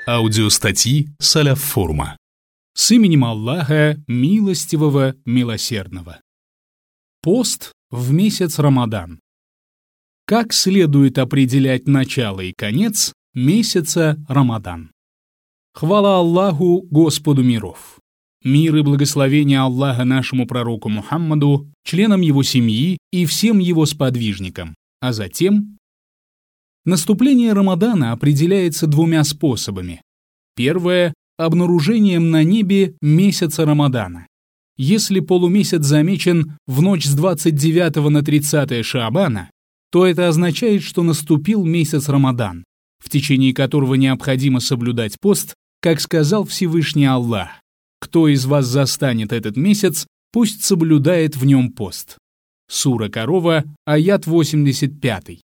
Аудиостатьи Салаф Форума. С именем Аллаха, милостивого, милосердного. Пост в месяц Рамадан. Как следует определять начало и конец месяца Рамадан? Хвала Аллаху, Господу миров! Мир и благословение Аллаха нашему пророку Мухаммаду, членам его семьи и всем его сподвижникам, а затем... Наступление Рамадана определяется двумя способами. Первое – обнаружением на небе месяца Рамадана. Если полумесяц замечен в ночь с 29 на 30 Шаабана, то это означает, что наступил месяц Рамадан, в течение которого необходимо соблюдать пост, как сказал Всевышний Аллах: «Кто из вас застанет этот месяц, пусть соблюдает в нем пост». Сура Корова, аят 85.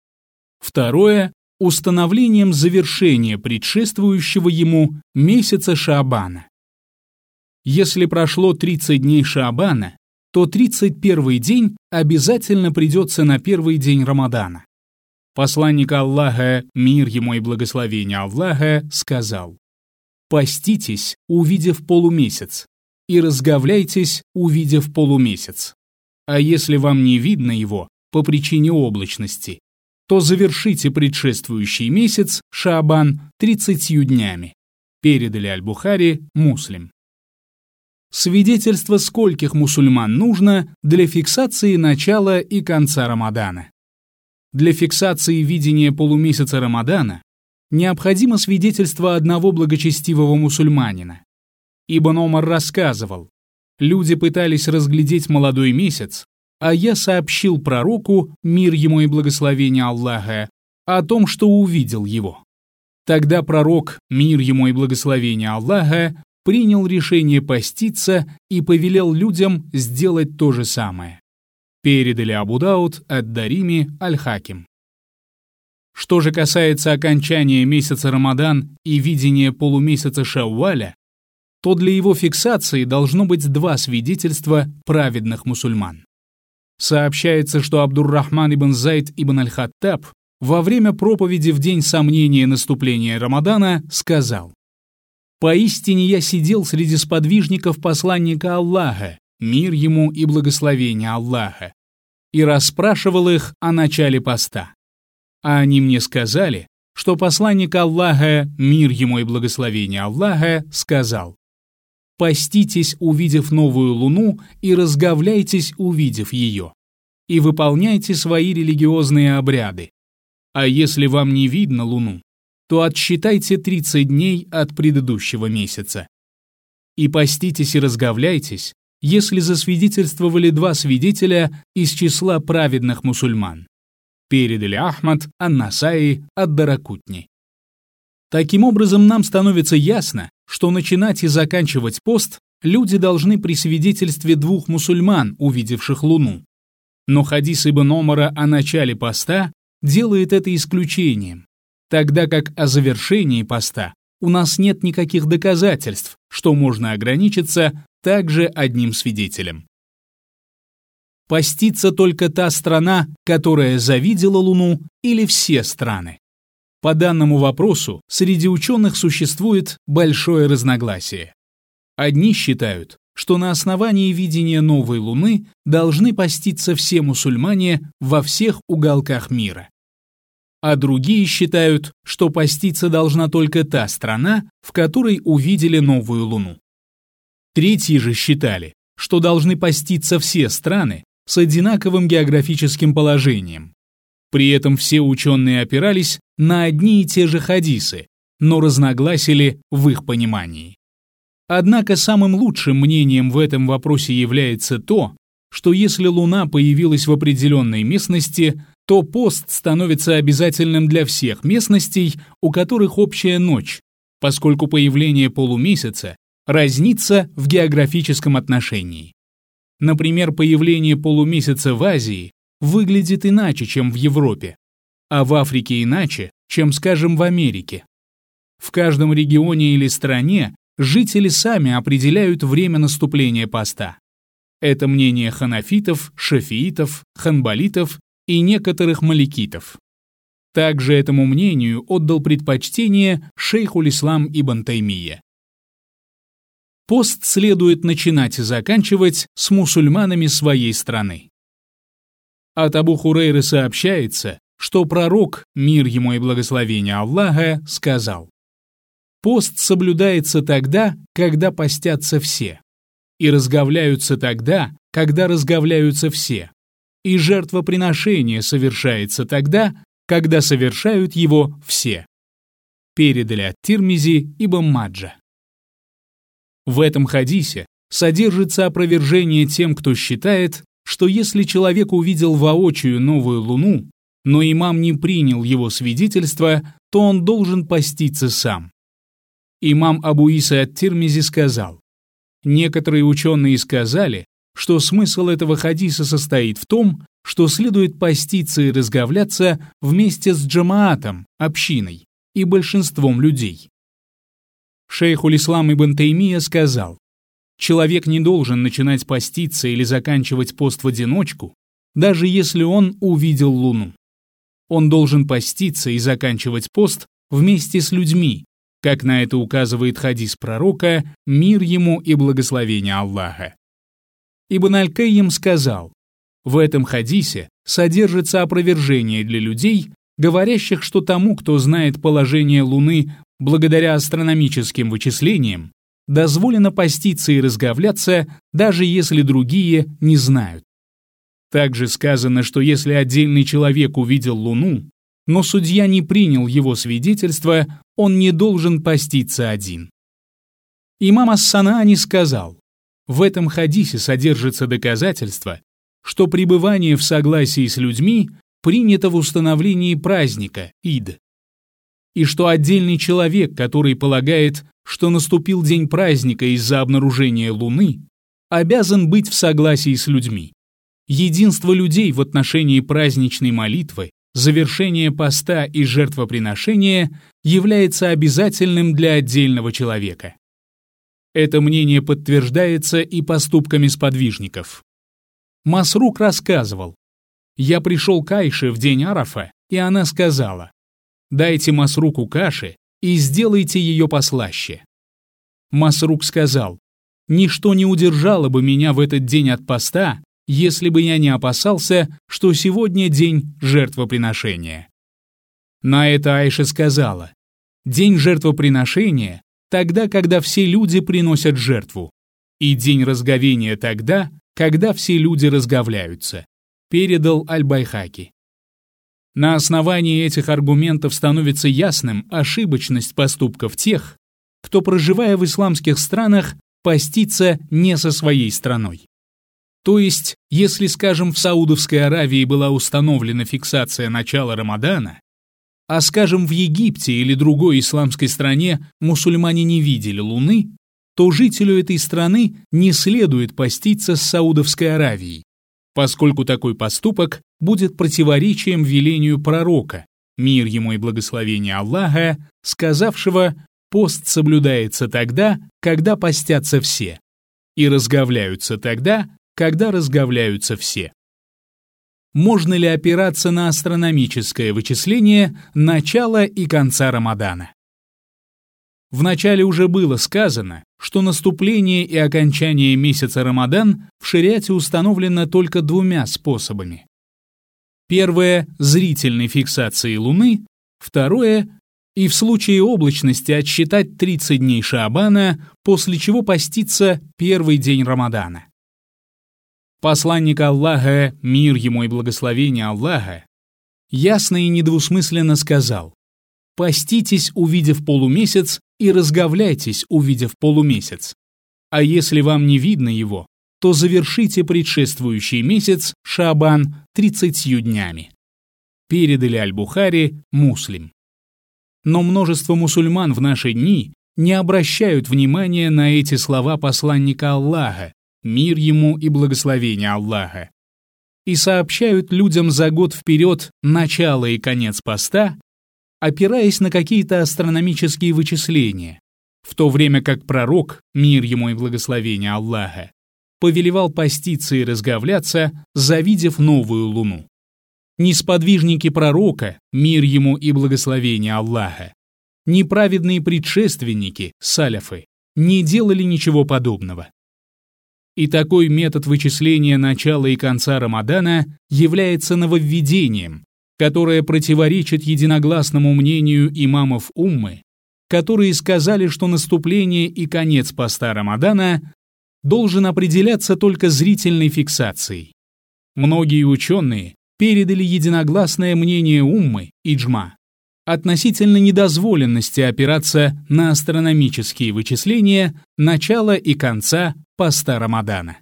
Второе – установлением завершения предшествующего ему месяца Шаабана. Если прошло 30 дней Шаабана, то 31-й день обязательно придется на первый день Рамадана. Посланник Аллаха, мир ему и благословение Аллаха, сказал: «Поститесь, увидев полумесяц, и разговляйтесь, увидев полумесяц. А если вам не видно его по причине облачности, то завершите предшествующий месяц, Шаабан, 30 днями». Передали Аль-Бухари, Муслим. Свидетельство скольких мусульман нужно для фиксации начала и конца Рамадана? Для фиксации видения полумесяца Рамадана необходимо свидетельство одного благочестивого мусульманина. Ибн Омар рассказывал: люди пытались разглядеть молодой месяц, а я сообщил пророку, мир ему и благословение Аллаха, о том, что увидел его. Тогда пророк, мир ему и благословение Аллаха, принял решение поститься и повелел людям сделать то же самое. Передали Абу Дауд, Ад-Дарими, Аль-Хаким. Что же касается окончания месяца Рамадан и видения полумесяца Шавваля, то для его фиксации должно быть два свидетельства праведных мусульман. Сообщается, что Абдур-Рахман ибн Зайд ибн Аль-Хаттаб во время проповеди в день сомнения наступления Рамадана сказал: «Поистине я сидел среди сподвижников посланника Аллаха, мир ему и благословение Аллаха, и расспрашивал их о начале поста. А они мне сказали, что посланник Аллаха, мир ему и благословение Аллаха, сказал: поститесь, увидев новую луну, и разговляйтесь, увидев ее, и выполняйте свои религиозные обряды. А если вам не видно луну, то отсчитайте 30 дней от предыдущего месяца. И поститесь и разговляйтесь, если засвидетельствовали два свидетеля из числа праведных мусульман». Передали Ахмад, Ан-Насаи, Ад-Даракутни. Таким образом, нам становится ясно, что начинать и заканчивать пост люди должны при свидетельстве двух мусульман, увидевших луну. Но хадис Ибн Омара о начале поста делает это исключением, тогда как о завершении поста у нас нет никаких доказательств, что можно ограничиться также одним свидетелем. Постится только та страна, которая завидела луну, или все страны? По данному вопросу среди ученых существует большое разногласие. Одни считают, что на основании видения новой луны должны поститься все мусульмане во всех уголках мира. А другие считают, что поститься должна только та страна, в которой увидели новую луну. Третьи же считали, что должны поститься все страны с одинаковым географическим положением. При этом все ученые опирались на одни и те же хадисы, но разногласили в их понимании. Однако самым лучшим мнением в этом вопросе является то, что если луна появилась в определенной местности, то пост становится обязательным для всех местностей, у которых общая ночь, поскольку появление полумесяца разнится в географическом отношении. Например, появление полумесяца в Азии выглядит иначе, чем в Европе, а в Африке иначе, чем, скажем, в Америке. В каждом регионе или стране жители сами определяют время наступления поста. Это мнение ханафитов, шафиитов, ханбалитов и некоторых маликитов. Также этому мнению отдал предпочтение шейхуль-ислам Ибн Таймия. Пост следует начинать и заканчивать с мусульманами своей страны. От Абу Хурейры сообщается, что пророк, мир ему и благословение Аллаха, сказал: «Пост соблюдается тогда, когда постятся все, и разговляются тогда, когда разговляются все, и жертвоприношение совершается тогда, когда совершают его все». Передали от Тирмизи Ибн Маджа. В этом хадисе содержится опровержение тем, кто считает, что если человек увидел воочию новую луну, но имам не принял его свидетельство, то он должен поститься сам. Имам Абу Иса ат-Тирмизи сказал: некоторые ученые сказали, что смысл этого хадиса состоит в том, что следует поститься и разговляться вместе с джамаатом, общиной, и большинством людей. Шейхуль-Ислам Ибн Таймия сказал: человек не должен начинать поститься или заканчивать пост в одиночку, даже если он увидел луну. Он должен поститься и заканчивать пост вместе с людьми, как на это указывает хадис пророка, мир ему и благословение Аллаха. Ибн Аль-Кайим сказал: в этом хадисе содержится опровержение для людей, говорящих, что тому, кто знает положение Луны благодаря астрономическим вычислениям, дозволено поститься и разговляться, даже если другие не знают. Также сказано, что если отдельный человек увидел Луну, но судья не принял его свидетельство, он не должен поститься один. Имам ас-Санаани сказал: в этом хадисе содержится доказательство, что пребывание в согласии с людьми принято в установлении праздника, Ид, и что отдельный человек, который полагает, что наступил день праздника из-за обнаружения Луны, обязан быть в согласии с людьми. Единство людей в отношении праздничной молитвы, завершения поста и жертвоприношения является обязательным для отдельного человека. Это мнение подтверждается и поступками сподвижников. Масрук рассказывал: «Я пришел к Айше в день Арафа, и она сказала: дайте Масруку каши и сделайте ее послаще». Масрук сказал: «Ничто не удержало бы меня в этот день от поста, если бы я не опасался, что сегодня день жертвоприношения». На это Айша сказала: «День жертвоприношения тогда, когда все люди приносят жертву, и день разговения тогда, когда все люди разговляются», передал Аль-Байхаки. На основании этих аргументов становится ясным ошибочность поступков тех, кто, проживая в исламских странах, постится не со своей страной. То есть, если, скажем, в Саудовской Аравии была установлена фиксация начала Рамадана, а, скажем, в Египте или другой исламской стране мусульмане не видели луны, то жителю этой страны не следует поститься с Саудовской Аравией, поскольку такой поступок будет противоречием велению пророка, мир ему и благословение Аллаха, сказавшего: «Пост соблюдается тогда, когда постятся все, и разговляются тогда, когда разговляются все». Можно ли опираться на астрономическое вычисление начала и конца Рамадана? Вначале уже было сказано, что наступление и окончание месяца Рамадан в шариате установлено только двумя способами. Первое – зрительной фиксацией Луны, второе – и в случае облачности отсчитать 30 дней Шаабана, после чего поститься первый день Рамадана. Посланник Аллаха, мир ему и благословение Аллаха, ясно и недвусмысленно сказал: «Поститесь, увидев полумесяц, и разговляйтесь, увидев полумесяц. А если вам не видно его, то завершите предшествующий месяц, Шаабан, 30 днями». Передали Аль-Бухари, Муслим. Но множество мусульман в наши дни не обращают внимания на эти слова посланника Аллаха, мир ему и благословение Аллаха, и сообщают людям за год вперед начало и конец поста, опираясь на какие-то астрономические вычисления, в то время как пророк, мир ему и благословение Аллаха, повелевал поститься и разговляться, завидев новую луну. ни сподвижники пророка, мир ему и благословение Аллаха, ни праведные предшественники, саляфы, не делали ничего подобного. И такой метод вычисления начала и конца Рамадана является нововведением, которое противоречит единогласному мнению имамов уммы, которые сказали, что наступление и конец поста Рамадана должен определяться только зрительной фиксацией. Многие ученые передали единогласное мнение уммы, иджма, относительно недозволенности опираться на астрономические вычисления начала и конца поста Рамадана.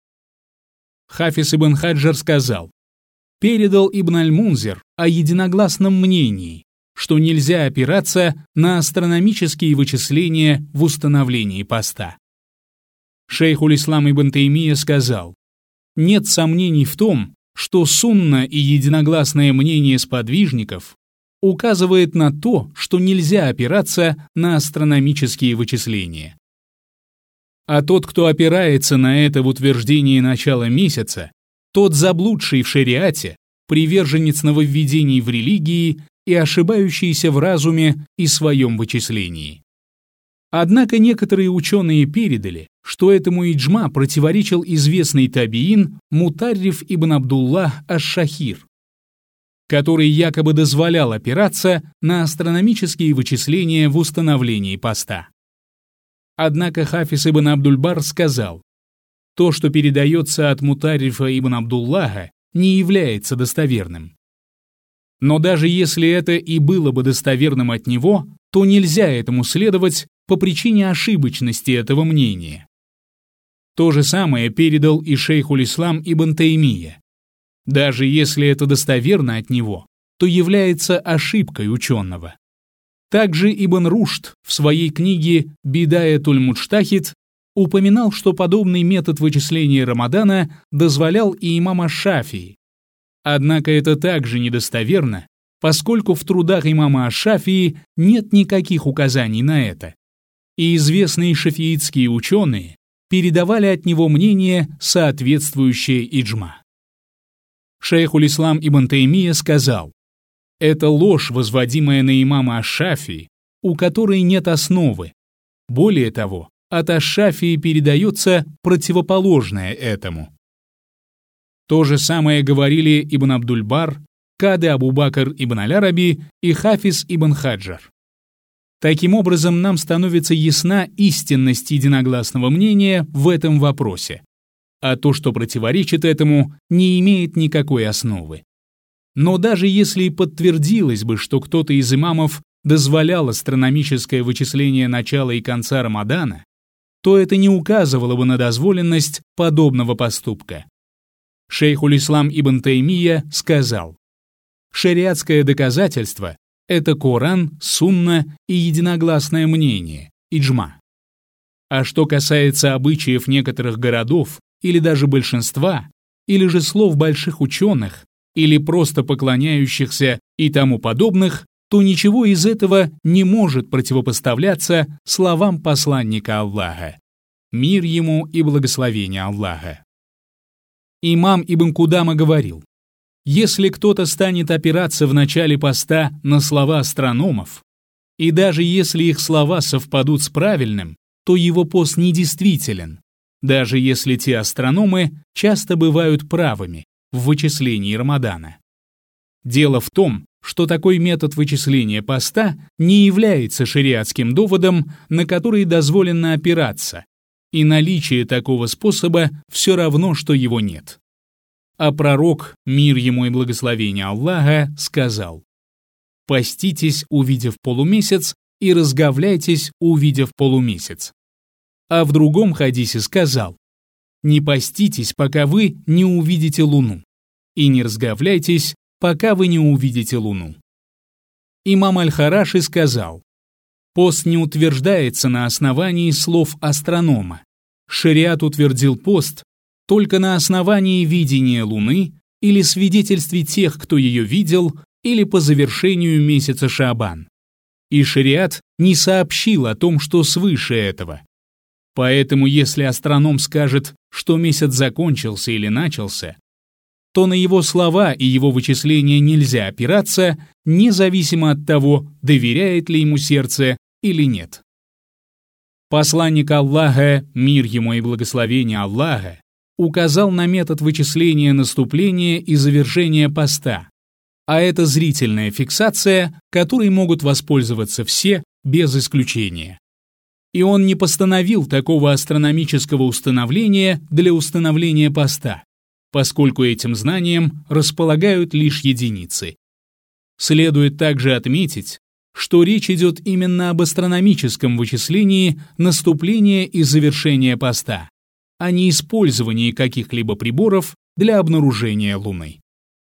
Хафиз ибн Хаджар сказал: передал Ибн аль-Мунзир о единогласном мнении, что нельзя опираться на астрономические вычисления в установлении поста. Шейхуль-Ислам ибн Таймия сказал: нет сомнений в том, что сунна и единогласное мнение сподвижников указывает на то, что нельзя опираться на астрономические вычисления. А тот, кто опирается на это в утверждении начала месяца, тот заблудший в шариате, приверженец нововведений в религии и ошибающийся в разуме и своем вычислении. Однако некоторые ученые передали, что этому иджма противоречил известный табиин Мутарриф ибн Абдуллах аш-Шахир, который якобы дозволял опираться на астрономические вычисления в установлении поста. Однако Хафиз ибн Абдуль-Бар сказал: то, что передается от Мутаррифа ибн Абдуллаха, не является достоверным. Но даже если это и было бы достоверным от него, то нельзя этому следовать по причине ошибочности этого мнения. То же самое передал и шейхуль-Ислам ибн Таймия. Даже если это достоверно от него, то является ошибкой ученого. Также Ибн Рушд в своей книге «Бидаятуль Муджтахид» упоминал, что подобный метод вычисления Рамадана дозволял и имам аш-Шафии. Однако это также недостоверно, поскольку в трудах имама аш-Шафии нет никаких указаний на это. И известные шафиитские ученые передавали от него мнение, соответствующее иджма. Шейхуль-Ислам ибн Таймия сказал: это ложь, возводимая на имама аш-Шафии, у которой нет основы. Более того, от аш-Шафии передается противоположное этому. То же самое говорили Ибн Абдуль-Бар, Кады Абу-Бакр ибн аль-Араби и Хафиз ибн Хаджар. Таким образом, нам становится ясна истинность единогласного мнения в этом вопросе, а то, что противоречит этому, не имеет никакой основы. Но даже если и подтвердилось бы, что кто-то из имамов дозволял астрономическое вычисление начала и конца Рамадана, то это не указывало бы на дозволенность подобного поступка. Шейхуль-Ислам ибн Таймия сказал: шариатское доказательство — это Коран, Сунна и единогласное мнение, иджма. А что касается обычаев некоторых городов или даже большинства, или же слов больших ученых, или просто поклоняющихся и тому подобных, то ничего из этого не может противопоставляться словам посланника Аллаха. Мир ему и благословение Аллаха. Имам Ибн Кудама говорил: если кто-то станет опираться в начале поста на слова астрономов, и даже если их слова совпадут с правильным, то его пост недействителен, даже если те астрономы часто бывают правыми в вычислении Рамадана. Дело в том, что такой метод вычисления поста не является шариатским доводом, на который дозволено опираться, и наличие такого способа все равно, что его нет. А пророк, мир ему и благословение Аллаха, сказал: «Поститесь, увидев полумесяц, и разговляйтесь, увидев полумесяц». А в другом хадисе сказал: «Не поститесь, пока вы не увидите луну, и не разговляйтесь, пока вы не увидите луну». Имам Аль-Хараши сказал: «Пост не утверждается на основании слов астронома. Шариат утвердил пост только на основании видения луны или свидетельстве тех, кто ее видел, или по завершению месяца Шаабан. И шариат не сообщил о том, что свыше этого. Поэтому, если астроном скажет, что месяц закончился или начался, то на его слова и его вычисления нельзя опираться, независимо от того, доверяет ли ему сердце или нет. Посланник Аллаха, мир ему и благословение Аллаха, указал на метод вычисления наступления и завершения поста, а это зрительная фиксация, которой могут воспользоваться все без исключения. И он не постановил такого астрономического установления для установления поста, поскольку этим знанием располагают лишь единицы. Следует также отметить, что речь идет именно об астрономическом вычислении наступления и завершения поста, а не использовании каких-либо приборов для обнаружения Луны.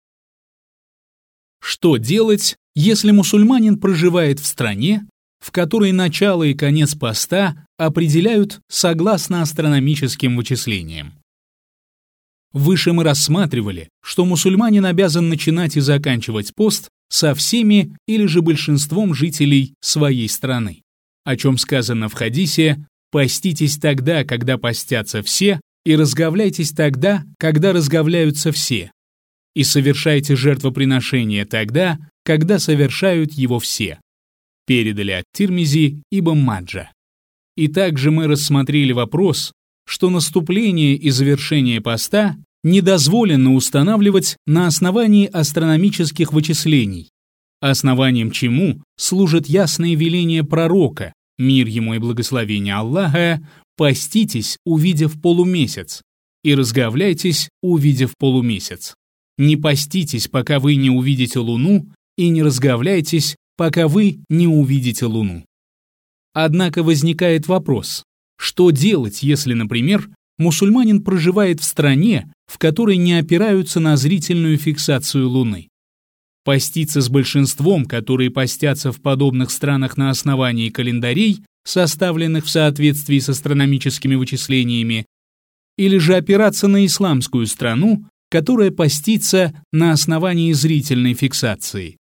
Что делать, если мусульманин проживает в стране, в которой начало и конец поста определяют согласно астрономическим вычислениям? Выше мы рассматривали, что мусульманин обязан начинать и заканчивать пост со всеми или же большинством жителей своей страны, о чем сказано в хадисе: «Поститесь тогда, когда постятся все, и разговляйтесь тогда, когда разговляются все, и совершайте жертвоприношение тогда, когда совершают его все». Передали от Тирмизи ибн Маджа. И также мы рассмотрели вопрос, что наступление и завершение поста не дозволено устанавливать на основании астрономических вычислений, основанием чему служит ясное веление пророка, мир ему и благословение Аллаха: «Поститесь, увидев полумесяц, и разговляйтесь, увидев полумесяц. Не поститесь, пока вы не увидите луну, и не разговляйтесь, пока вы не увидите луну». Однако возникает вопрос, что делать, если, например, мусульманин проживает в стране, в которой не опираются на зрительную фиксацию Луны? Поститься с большинством, которые постятся в подобных странах на основании календарей, составленных в соответствии с астрономическими вычислениями, или же опираться на исламскую страну, которая постится на основании зрительной фиксации?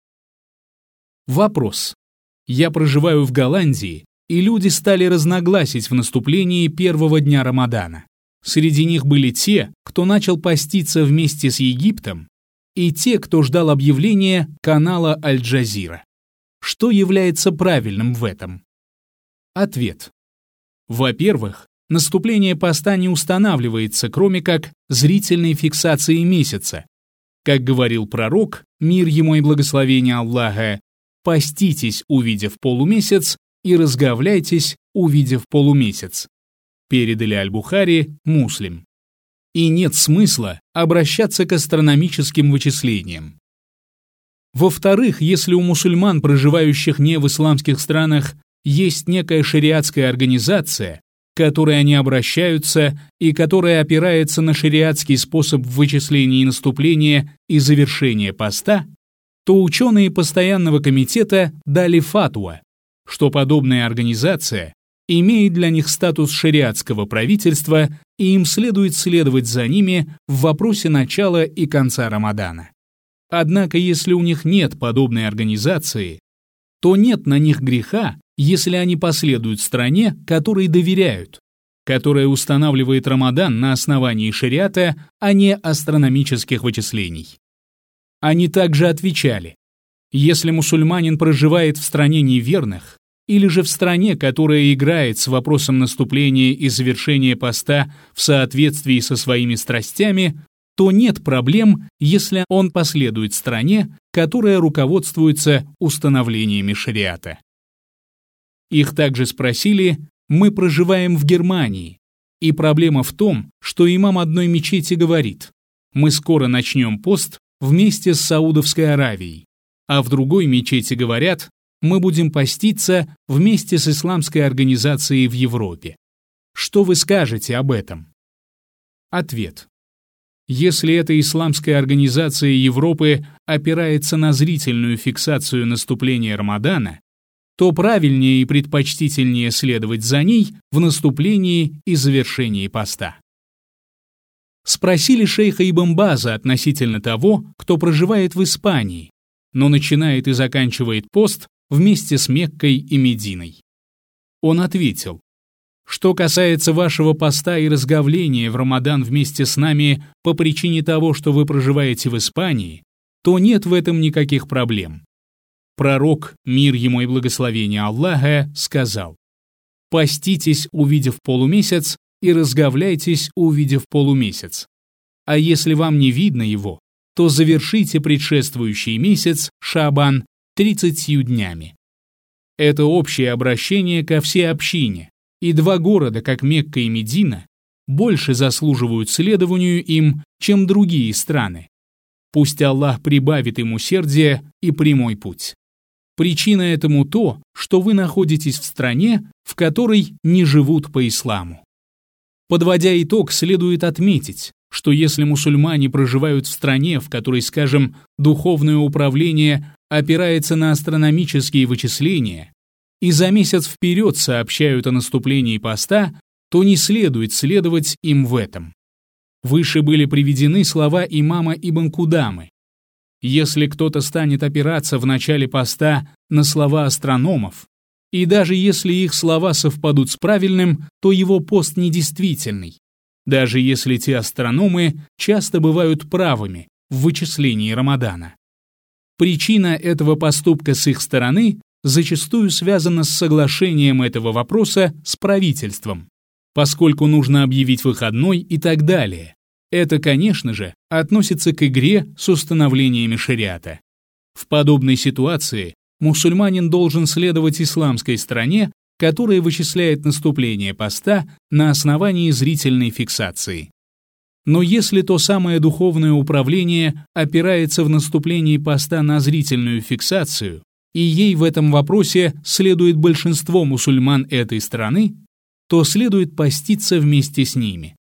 Вопрос. Я проживаю в Голландии, и люди стали разногласить в наступлении первого дня Рамадана. Среди них были те, кто начал поститься вместе с Египтом, и те, кто ждал объявления канала Аль-Джазира. Что является правильным в этом? Ответ. Во-первых, наступление поста не устанавливается, кроме как зрительной фиксации месяца. Как говорил пророк, мир ему и благословение Аллаха: «Поститесь, увидев полумесяц, и разговляйтесь, увидев полумесяц». Передали Аль-Бухари, Муслим. И нет смысла обращаться к астрономическим вычислениям. Во-вторых, если у мусульман, проживающих не в исламских странах, есть некая шариатская организация, к которой они обращаются и которая опирается на шариатский способ вычисления наступления и завершения поста, то ученые постоянного комитета дали фатва, что подобная организация имеет для них статус шариатского правительства, и им следует следовать за ними в вопросе начала и конца Рамадана. Однако, если у них нет подобной организации, то нет на них греха, если они последуют стране, которой доверяют, которая устанавливает Рамадан на основании шариата, а не астрономических вычислений. Они также отвечали: если мусульманин проживает в стране неверных, или же в стране, которая играет с вопросом наступления и завершения поста в соответствии со своими страстями, то нет проблем, если он последует стране, которая руководствуется установлениями шариата. Их также спросили: мы проживаем в Германии, и проблема в том, что имам одной мечети говорит: мы скоро начнем пост вместе с Саудовской Аравией, а в другой мечети говорят: мы будем поститься вместе с исламской организацией в Европе. Что вы скажете об этом? Ответ. Если эта исламская организация Европы опирается на зрительную фиксацию наступления Рамадана, то правильнее и предпочтительнее следовать за ней в наступлении и завершении поста. Спросили шейха Ибн База относительно того, кто проживает в Испании, но начинает и заканчивает пост вместе с Меккой и Мединой. Он ответил: Что касается вашего поста и разговления в Рамадан вместе с нами по причине того, что вы проживаете в Испании, то нет в этом никаких проблем. Пророк, мир ему и благословение Аллаха, сказал: «Поститесь, увидев полумесяц, и разговляйтесь, увидев полумесяц. А если вам не видно его, то завершите предшествующий месяц, Шаабан, 30 днями». Это общее обращение ко всей общине, и два города, как Мекка и Медина, больше заслуживают следованию им, чем другие страны. Пусть Аллах прибавит им усердие и прямой путь. Причина этому то, что вы находитесь в стране, в которой не живут по исламу. Подводя итог, следует отметить, что если мусульмане проживают в стране, в которой, скажем, духовное управление опирается на астрономические вычисления, и за месяц вперед сообщают о наступлении поста, то не следует следовать им в этом. Выше были приведены слова имама Ибн Кудамы. Если кто-то станет опираться в начале поста на слова астрономов, и даже если их слова совпадут с правильным, то его пост недействительный, даже если те астрономы часто бывают правыми в вычислении Рамадана. Причина этого поступка с их стороны зачастую связана с соглашением этого вопроса с правительством, поскольку нужно объявить выходной и так далее. Это, конечно же, относится к игре с установлениями шариата. В подобной ситуации мусульманин должен следовать исламской стороне, которая вычисляет наступление поста на основании зрительной фиксации. Но если то самое духовное управление опирается в наступлении поста на зрительную фиксацию, и ей в этом вопросе следует большинство мусульман этой страны, то следует поститься вместе с ними.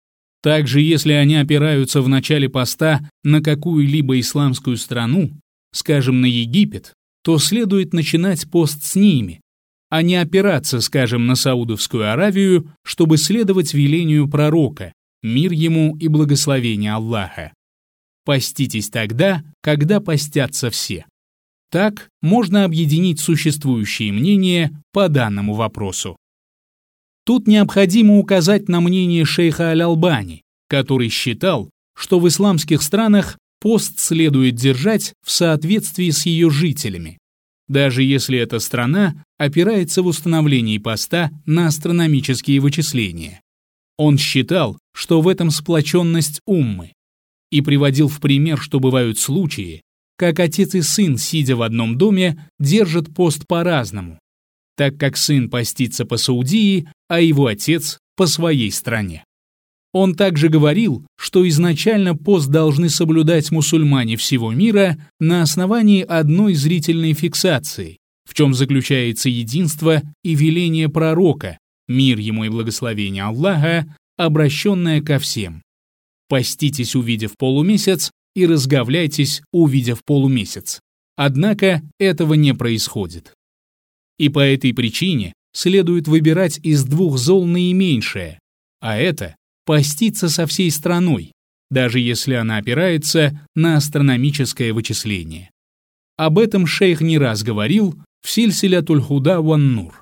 Также, если они опираются в начале поста на какую-либо исламскую страну, скажем, на Египет, то следует начинать пост с ними, а не опираться, скажем, на Саудовскую Аравию, чтобы следовать велению пророка, мир ему и благословение Аллаха. Поститесь тогда, когда постятся все. Так можно объединить существующие мнения по данному вопросу. Тут необходимо указать на мнение шейха Аль-Албани, который считал, что в исламских странах пост следует держать в соответствии с ее жителями, даже если эта страна опирается в установлении поста на астрономические вычисления. Он считал, что в этом сплоченность уммы, и приводил в пример, что бывают случаи, как отец и сын, сидя в одном доме, держат пост по-разному, так как сын постится по Саудии, а его отец по своей стране. Он также говорил, что изначально пост должны соблюдать мусульмане всего мира на основании одной зрительной фиксации, в чем заключается единство и веление пророка, мир ему и благословение Аллаха, обращенное ко всем. Поститесь, увидев полумесяц, и разговляйтесь, увидев полумесяц. Однако этого не происходит. И по этой причине следует выбирать из двух зол наименьшее, а это поститься со всей страной, даже если она опирается на астрономическое вычисление. Об этом шейх не раз говорил в Сильсилятуль Худа ван Нур.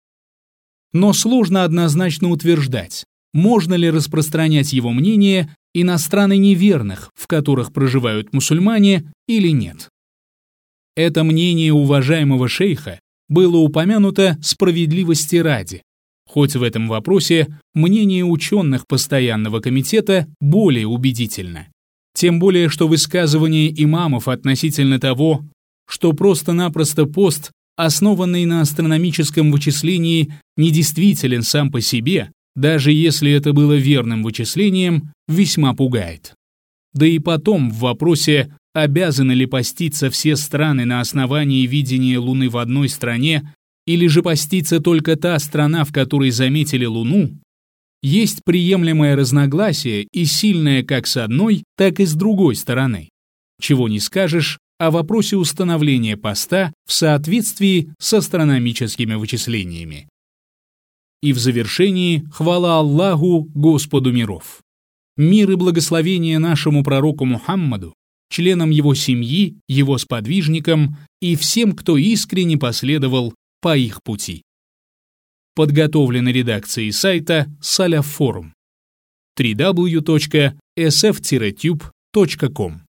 Но сложно однозначно утверждать, можно ли распространять его мнение и на страны неверных, в которых проживают мусульмане, или нет. Это мнение уважаемого шейха было упомянуто справедливости ради, хоть в этом вопросе мнение ученых постоянного комитета более убедительно. Тем более, что высказывание имамов относительно того, что просто-напросто пост, основанный на астрономическом вычислении, недействителен сам по себе, даже если это было верным вычислением, весьма пугает. Да и потом в вопросе, обязаны ли поститься все страны на основании видения Луны в одной стране, или же поститься только та страна, в которой заметили Луну, есть приемлемое разногласие и сильное как с одной, так и с другой стороны. Чего не скажешь о вопросе установления поста в соответствии с астрономическими вычислениями. И в завершении хвала Аллаху, Господу миров. Мир и благословение нашему пророку Мухаммаду, членам его семьи, его сподвижникам и всем, кто искренне последовал по их пути. Подготовлено редакцией сайта Салаф Форум. www.sf-tube.com